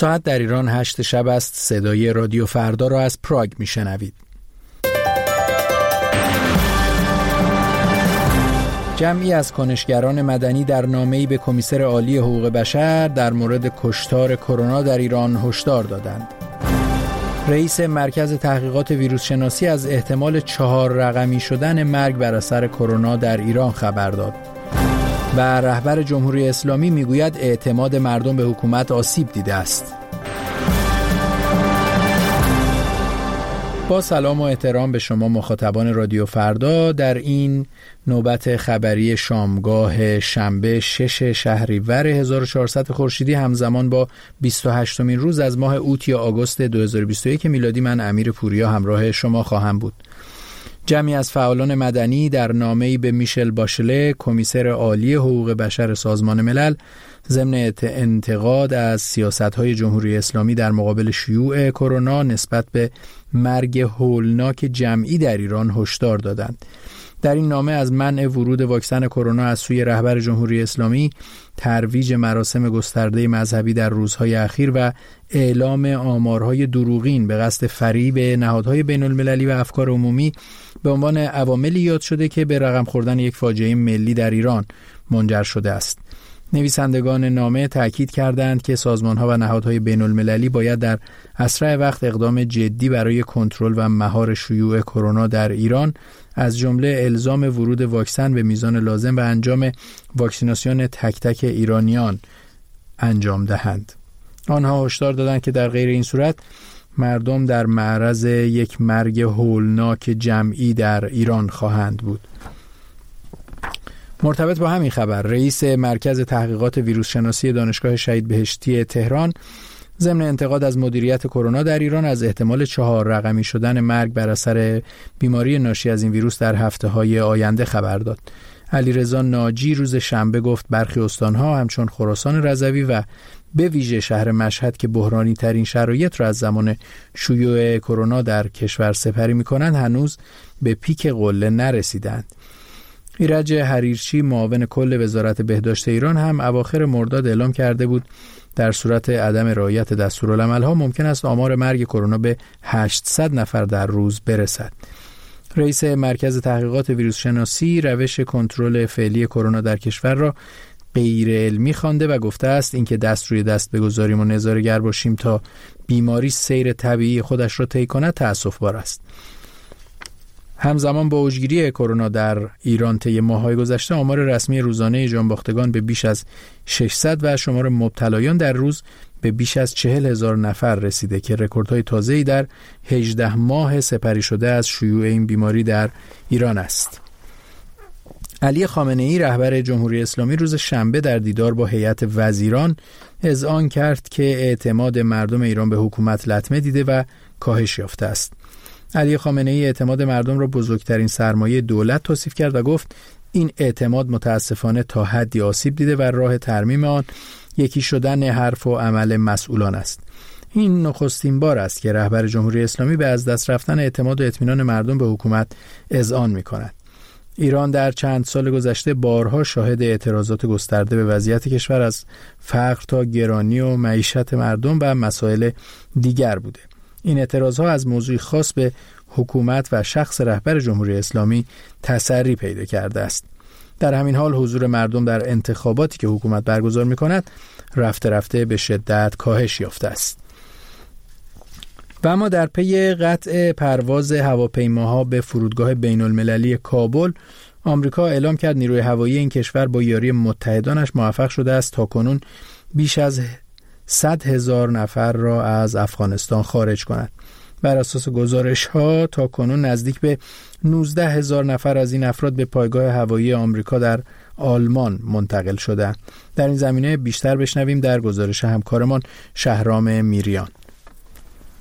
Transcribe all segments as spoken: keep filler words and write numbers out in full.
ساعت در ایران هشت شب است. صدای رادیو فردا را از پراگ میشنوید. جمعی از کنشگران مدنی در نامه‌ای به کمیسر عالی حقوق بشر در مورد کشتار کرونا در ایران هشدار دادند. رئیس مرکز تحقیقات ویروس شناسی از احتمال چهار رقمی شدن مرگ بر اثر کرونا در ایران خبر داد. و رهبر جمهوری اسلامی میگوید اعتماد مردم به حکومت آسیب دیده است. با سلام و احترام به شما مخاطبان رادیو فردا، در این نوبت خبری شامگاه شنبه شش شهریور هزار و چهارصد خورشیدی همزمان با بیست و هشتمین روز از ماه اوت یا آگوست دو هزار و بیست و یک میلادی من امیر پوریا همراه شما خواهم بود. جمعی از فعالان مدنی در نامه‌ای به میشل باشله، کمیسر عالی حقوق بشر سازمان ملل، ضمن انتقاد از سیاست‌های جمهوری اسلامی در مقابل شیوع کرونا نسبت به مرگ هولناک جمعی در ایران هشدار دادند. در این نامه از منع ورود واکسن کرونا از سوی رهبر جمهوری اسلامی، ترویج مراسم گسترده مذهبی در روزهای اخیر و اعلام آمارهای دروغین به قصد فریب نهادهای بین المللی و افکار عمومی به عنوان عواملی یاد شده که به رقم خوردن یک فاجعه ملی در ایران منجر شده است. نویسندگان نامه تأکید کردند که سازمان‌ها و نهادهای بین المللی باید در اسرع وقت اقدام جدی برای کنترل و مهار شیوع کرونا در ایران، از جمله الزام ورود واکسن به میزان لازم و انجام واکسیناسیون تک تک ایرانیان انجام دهند. آنها هشدار دادند که در غیر این صورت مردم در معرض یک مرگ هولناک جمعی در ایران خواهند بود. مرتبط با همین خبر، رئیس مرکز تحقیقات ویروس شناسی دانشگاه شهید بهشتی تهران ضمن انتقاد از مدیریت کرونا در ایران از احتمال چهار رقمی شدن مرگ بر اثر بیماری ناشی از این ویروس در هفته‌های آینده خبر داد. علیرضا ناجی روز شنبه گفت برخی استان‌ها همچون خراسان رضوی و به ویژه شهر مشهد که بحرانی ترین شرایط را از زمان شیوع کرونا در کشور سپری می‌کنند هنوز به پیک قله نرسیدند. ایرج حریرچی معاون کل وزارت بهداشت ایران هم اواخر مرداد اعلام کرده بود در صورت عدم رعایت دستورالعمل‌ها ممکن است آمار مرگ کرونا به هشتصد نفر در روز برسد. رئیس مرکز تحقیقات ویروس شناسی روش کنترل فعلی کرونا در کشور را غیر علمی خوانده و گفته است اینکه دست روی دست بگذاریم و نظاره‌گر باشیم تا بیماری سیر طبیعی خودش را طی کند تأسف‌بار است. همزمان با اوجگیری کرونا در ایران طی ماه‌های گذشته آمار رسمی روزانه جانباختگان به بیش از ششصد و شمار مبتلایان در روز به بیش از چهل هزار نفر رسیده که رکوردهای تازه‌ای در هجده ماه سپری شده از شیوع این بیماری در ایران است. علی خامنه‌ای رهبر جمهوری اسلامی روز شنبه در دیدار با هیئت وزیران اذعان کرد که اعتماد مردم ایران به حکومت لطمه دیده و کاهش یافته است. علی خامنه‌ای اعتماد مردم را بزرگترین سرمایه دولت توصیف کرد و گفت این اعتماد متاسفانه تا حدی آسیب دیده و راه ترمیم آن یکی شدن حرف و عمل مسئولان است. این نخستین بار است که رهبر جمهوری اسلامی به از دست رفتن اعتماد و اطمینان مردم به حکومت اذعان می‌کند. ایران در چند سال گذشته بارها شاهد اعتراضات گسترده به وضعیت کشور از فقر تا گرانی و معیشت مردم و مسائل دیگر بوده. این اعتراضها از موضوعی خاص به حکومت و شخص رهبر جمهوری اسلامی تسری پیدا کرده است. در همین حال حضور مردم در انتخاباتی که حکومت برگزار می‌کند رفته رفته به شدت کاهش یافته است. و اما در پی قطع پرواز هواپیماها به فرودگاه بین‌المللی کابل، آمریکا اعلام کرد نیروی هوایی این کشور با یاری متحدانش موفق شده است تاکنون بیش از صد هزار نفر را از افغانستان خارج کند. بر اساس گزارش‌ها تاکنون نزدیک به نوزده هزار نفر از این افراد به پایگاه هوایی آمریکا در آلمان منتقل شدند. در این زمینه بیشتر بشنویم در گزارش همکارمان شهرام میریان.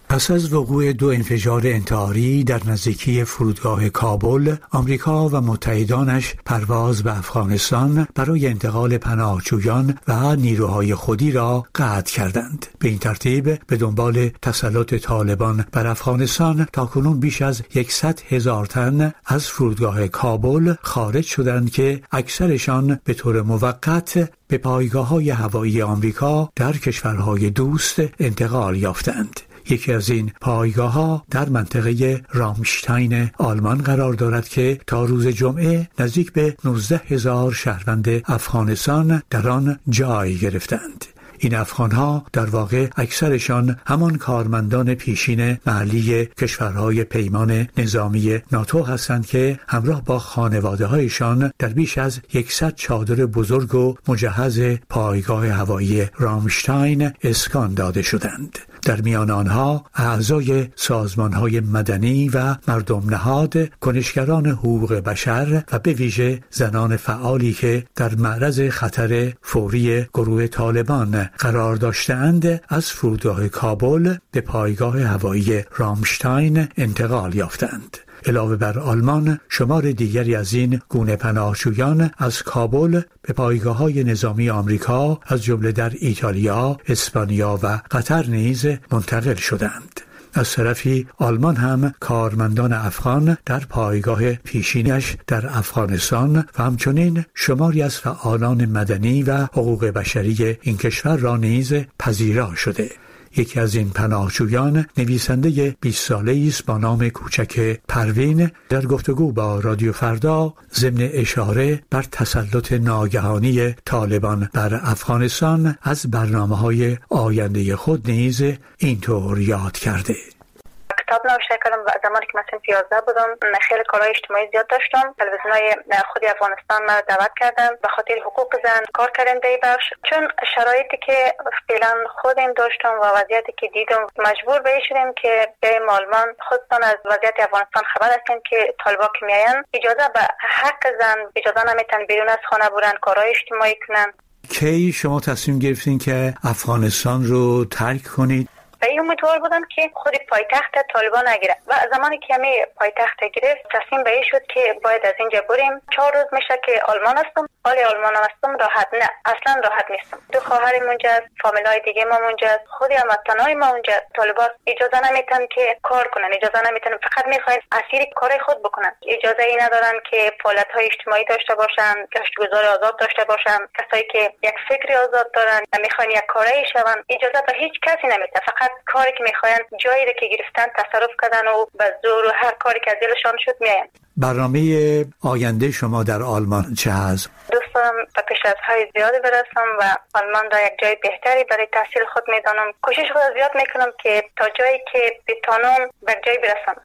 پس از وقوع دو انفجار انتحاری در نزدیکی فرودگاه کابل، آمریکا و متحدانش پرواز به افغانستان برای انتقال پناهجویان و نیروهای خودی را قطع کردند. به این ترتیب به دنبال تسلط طالبان بر افغانستان تاکنون بیش از صد هزار تن از فرودگاه کابل خارج شدند که اکثرشان به طور موقت به پایگاه‌های هوایی آمریکا در کشورهای دوست انتقال یافتند. یکی از این پایگاه‌ها در منطقه رامشتاین آلمان قرار دارد که تا روز جمعه نزدیک به نوزده هزار شهروند افغانستان در آن جای گرفتند. این افغانها در واقع اکثرشان همان کارمندان پیشین محلی کشورهای پیمان نظامی ناتو هستند که همراه با خانواده‌هایشان در بیش از صد چادر بزرگ و مجهز پایگاه هوایی رامشتاین اسکان داده شدند. در میان آنها اعضای سازمان‌های مدنی و مردم نهاد، کنشگران حقوق بشر و به ویژه زنان فعالی که در معرض خطر فوری گروه طالبان قرار داشتند از فرودگاه کابل به پایگاه هوایی رامشتاین انتقال یافتند. علاوه بر آلمان، شمار دیگری از این گونه پناهجویان از کابل به پایگاه‌های نظامی آمریکا از جمله در ایتالیا، اسپانیا و قطر نیز منتقل شدند. از طرفی آلمان هم کارمندان افغان در پایگاه پیشینش در افغانستان و همچنین شماری از فعالان مدنی و حقوق بشری این کشور را نیز پذیرا شده. یکی از این پناهجویان نویسنده بیست ساله‌ای است با نام کوچک پروین در گفتگو با رادیو فردا ضمن اشاره بر تسلط ناگهانی طالبان بر افغانستان از برنامه‌های آینده خود نیز اینطور یاد کرده. کتاب نوشته کردم و زمانی که مثلا یازده بودم خیلی کارهای اجتماعی زیاد داشتم. تلویزیونای خود افغانستان ما دعوت کردن به خاطر حقوق زن کار کردم در بخش، چون شرایطی که فعلا خودم داشتم و وضعیتی که دیدم مجبور به شدیم که بریم آلمان. خودتان از وضعیت افغانستان خبر هستین که طالبان که میاین اجازه به حق زن اجازه نمیتن بیرون از خانه برن کارهای اجتماعی کنن. کی شما تصمیم گرفتین که افغانستان رو ترک کنید؟ و این امیدوار بودم که خود پایتخت طالبان نگیره و زمانی که همی پایتخت گرفت تصمیم به این شد که باید از اینجا بریم. چهار روز میشه که آلمان هستم، حالی آلمان هستم راحت نه، اصلا راحت نیستم. دو خواهرم اونجا است، فامیلای دیگه ما اونجا است، خودی هموطنای ما اونجا است. طالبان اجازه نمیتن که کار کنن، اجازه نمیتن، فقط میخواین اسیر کار خود بکنن. اجازه ای ندارن که فعالیت های اجتماعی داشته باشن، گشتگذار آزاد داشته باشن. کسایی که یک فکری آزاد دارن و میخوان یک کاری شون اجازه به هیچ کسی نمیدن. فقط کاری که میخواین جایی رو که گرفتن تصرف کردن و به زور و هر کاری که از دلشان شد میاین. برنامه آینده شما در آلمان چه هست؟ دوست دارم به پیشرفت‌های زیادی برسم و آلمان را یک جای بهتری برای تحصیل خود میدانم. کوشش خود زیاد میکنم که تا جایی که بتانم به جای برسم.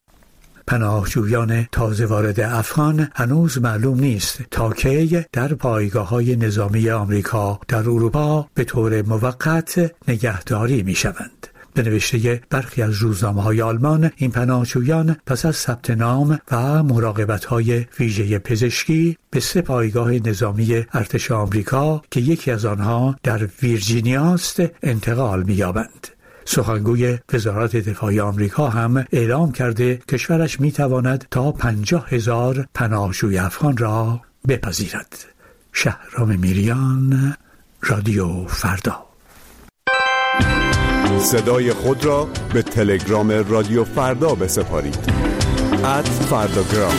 پناهجویان تازه وارد افغان هنوز معلوم نیست تا کی در پایگاه‌های نظامی آمریکا در اروپا به طور موقت نگهداری میشوند. به نوشته برخی از روزنامه‌های آلمان، این پناهجویان پس از ثبت نام و مراقبت‌های ویژه پزشکی به سه پایگاه نظامی ارتش آمریکا که یکی از آنها در ویرجینیا است انتقال می‌یابند. سخنگوی وزارت دفاع آمریکا هم اعلام کرده کشورش می‌تواند تا پنجاه هزار پناهجوی افغان را بپذیرد. شهرام میریان، رادیو فردا. صدای خود را به تلگرام رادیو فردا بسپارید. ات فرداگرام.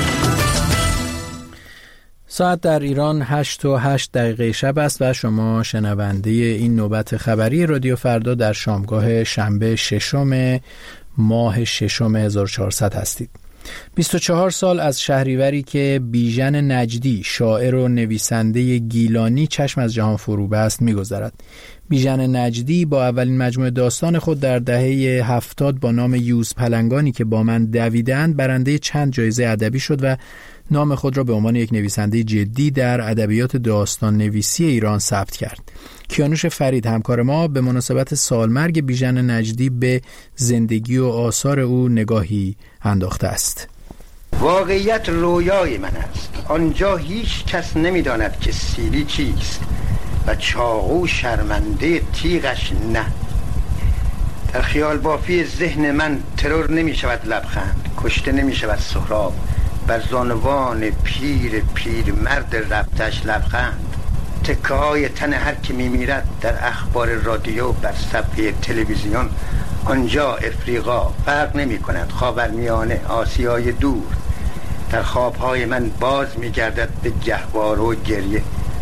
ساعت در ایران هشت و هشت دقیقه شب است و شما شنونده این نوبت خبری رادیو فردا در شامگاه شنبه ششم ماه ششم هزار و چهارصد هستید. بیست و چهار سال از شهریوری که بیژن نجدی شاعر و نویسنده گیلانی چشم از جهان فرو بست می‌گذرد. بیژن نجدی با اولین مجموعه داستان خود در دهه هفتاد با نام یوز پلنگانی که با من دویدند برنده چند جایزه ادبی شد و نام خود را به عنوان یک نویسنده جدی در ادبیات داستان نویسی ایران ثبت کرد. کیانوش فرید همکار ما به مناسبت سالمرگ بیژن نجدی به زندگی و آثار او نگاهی انداخته است. واقعیت رویای من است. آنجا هیچ کس نمی‌داند که سیلی چیست و چاقو شرمنده تیغش نه. در خیال بافی ذهن من ترور نمی شود لبخند، کشته نمی شود سهراب، بر زانوان پیر پیر مرد ربطش لبخند. تکه های تن هر که می میرد در اخبار رادیو بر صفحه تلویزیون، آنجا افریقا فرق نمی کند، خاورمیانه، آسیای دور. در خوابهای من باز می گردد به گهواره و گریه.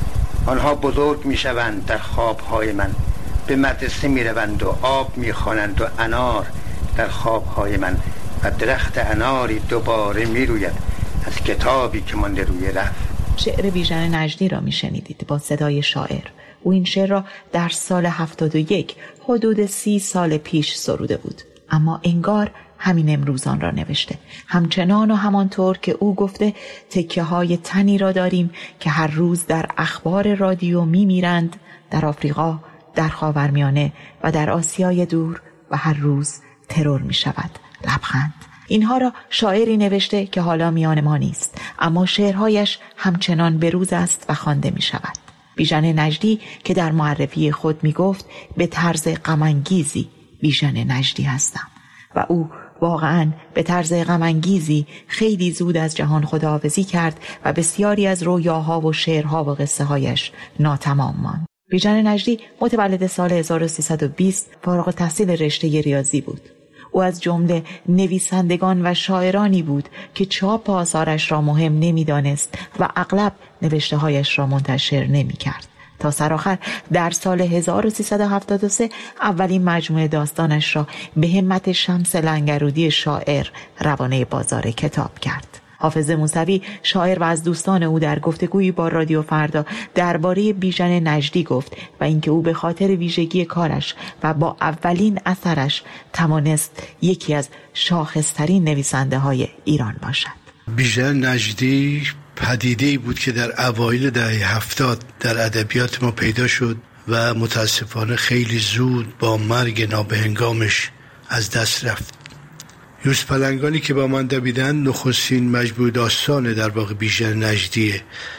آنها بزرگ می شوند در خوابهای من، به مدرسه می روند و آب می خوانند و انار در خوابهای من، و درخت اناری دوباره می روید از کتابی که مانده روی رف. شعر بیژن نجدی را می شنیدید با صدای شاعر. او این شعر را در سال هفتاد و یک، حدود سی سال پیش سروده بود، اما انگار همین امروزان را نوشته. همچنان و همانطور که او گفته تکه های تنی را داریم که هر روز در اخبار رادیو می میرند، در آفریقا، در خاورمیانه و در آسیای دور، و هر روز ترور می شود لبخند. اینها را شاعری نوشته که حالا میان ما نیست، اما شعرهایش همچنان بروز است و خوانده می شود. بیژن نجدی که در معرفی خود می گفت به طرز غم‌انگیزی بیژن نجدی هستم، و او واقعاً به طرز غم‌انگیزی خیلی زود از جهان خداحافظی کرد و بسیاری از رویاها و شعرها و قصه هایش ناتمام ماند. بیژن نجدی متولد سال هزار و سیصد و بیست، فارغ التحصیل رشته ریاضی بود. او از جمله نویسندگان و شاعرانی بود که چاپ آثارش را مهم نمی‌دانست و اغلب نوشته‌هایش را منتشر نمی‌کرد، تا سرآخر در سال هزار و سیصد و هفتاد و سه اولین مجموعه داستانش را به همت شمس لنگرودی شاعر روانه بازار کتاب کرد. حافظ موسوی شاعر و از دوستان او در گفتگویی با رادیو فردا درباره بیژن نجدی گفت و اینکه او به خاطر ویژگی کارش و با اولین اثرش توانست یکی از شاخصترین نویسنده های ایران باشد. بیژن نجدی پدیده‌ای بود که در اوایل دهه هفتاد در ادبیات ما پیدا شد و متاسفانه خیلی زود با مرگ نابهنگامش از دست رفت. یوسف پلنگانی که با من دویدن نخستین مجموعه داستان در واقع بیژن نجدیه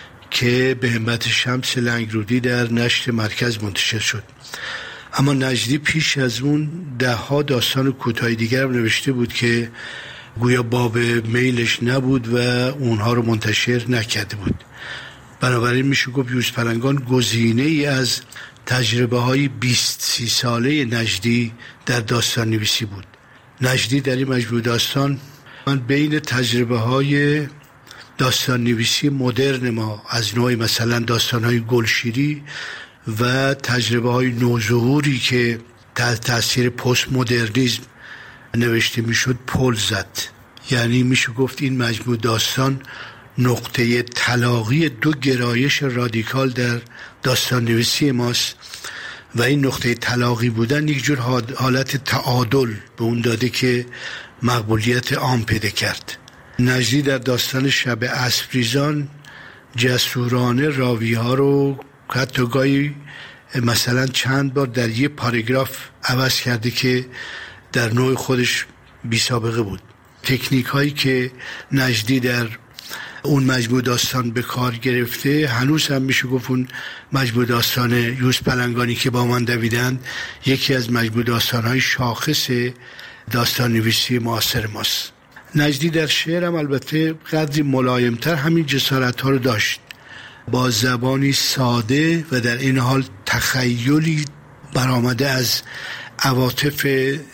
که به همت شمس لنگرودی در نشر مرکز منتشر شد. اما نجدی پیش از اون ده ها داستان کوتاه دیگر نوشته بود که گویا باب میلش نبود و اونها رو منتشر نکرده بود. بنابراین میشه گفت یوسف پلنگان گزینه ای از تجربه های بیست سی ساله نجدی در داستان نویسی بود. نجدی در این مجموعه داستان من بین تجربه های داستان نویسی مدرن ما از نوع مثلا داستان های گلشیری و تجربه های نوظهوری که تحت تاثیر پست مدرنیسم نوشته میشد پل زد. یعنی میشه گفت این مجموعه داستان نقطه تلاقی دو گرایش رادیکال در داستان نویسی ماست و این نقطه تلاقی بودن یک جور حالت تعادل به اون داده که مقبولیت عام پیدا کرد. نجدی در داستان شب اسبریزان جسورانه راوی ها رو حتی گاهی مثلا چند بار در یه پاراگراف عوض کرده که در نوع خودش بی سابقه بود. تکنیک هایی که نجدی در اون مجموعه داستان به کار گرفته هنوز هم میشه گفت اون مجموعه داستان یوسف پلنگانی که با من دویدند یکی از مجموعه داستان‌های شاخص داستان نویسی معاصر ماست. نجدی در شعرم البته قدری ملایمتر همین جسارت‌ها رو داشت، با زبانی ساده و در این حال تخیلی برآمده از عواطف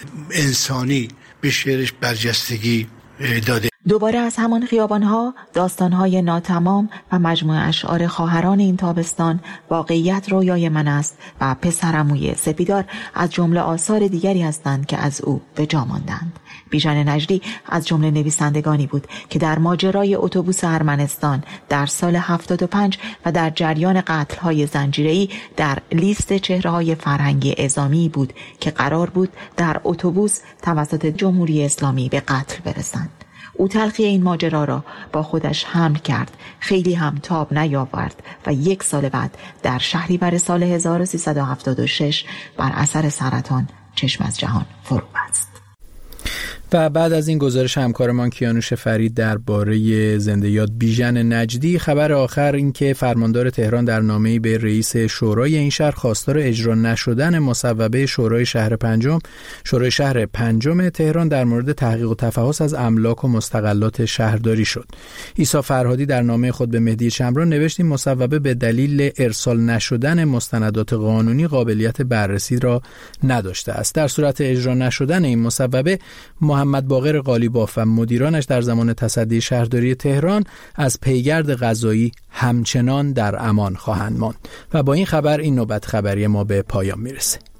انسانی به شعرش برجستگی داده. دوباره از همان خیابانها، داستانهای ناتمام و مجموعه اشعار خواهران این تابستان، واقعیت رویای من است و پسرعموی سپیدار از جمله آثار دیگری هستند که از او به جا ماندند. بیژن نجدی از جمله نویسندگانی بود که در ماجرای اتوبوس ارمنستان در سال هفتاد و پنج و در جریان قتل‌های زنجیره‌ای در لیست چهره‌های فرهنگی اعزامی بود که قرار بود در اتوبوس توسط جمهوری اسلامی به قتل برسند. او تلخی این ماجرا را با خودش حمل کرد، خیلی هم تاب نیاورد و یک سال بعد در شهریور سال هزار و سیصد و هفتاد و شش بر اثر سرطان چشم از جهان فرو بست. و بعد از این گزارش همکارمان کیانوش فرید درباره زنده یاد بیژن نجدی، خبر آخر این که فرماندار تهران در نامه‌ای به رئیس شورای این شهر خواستار اجرا نشدن مصوبه شورای شهر پنجم شورای شهر پنجم تهران در مورد تحقیق و تفحص از املاک و مستغلات شهرداری شد. عیسی فرهادی در نامه خود به مهدی چمران نوشت این مصوبه به دلیل ارسال نشدن مستندات قانونی قابلیت بررسی را نداشته است. در صورت اجرا نشدن این مصوبه، محمد باقر قالیباف و مدیرانش در زمان تصدی شهرداری تهران از پیگرد قضایی همچنان در امان خواهند ماند. و با این خبر این نوبت خبری ما به پایان میرسه.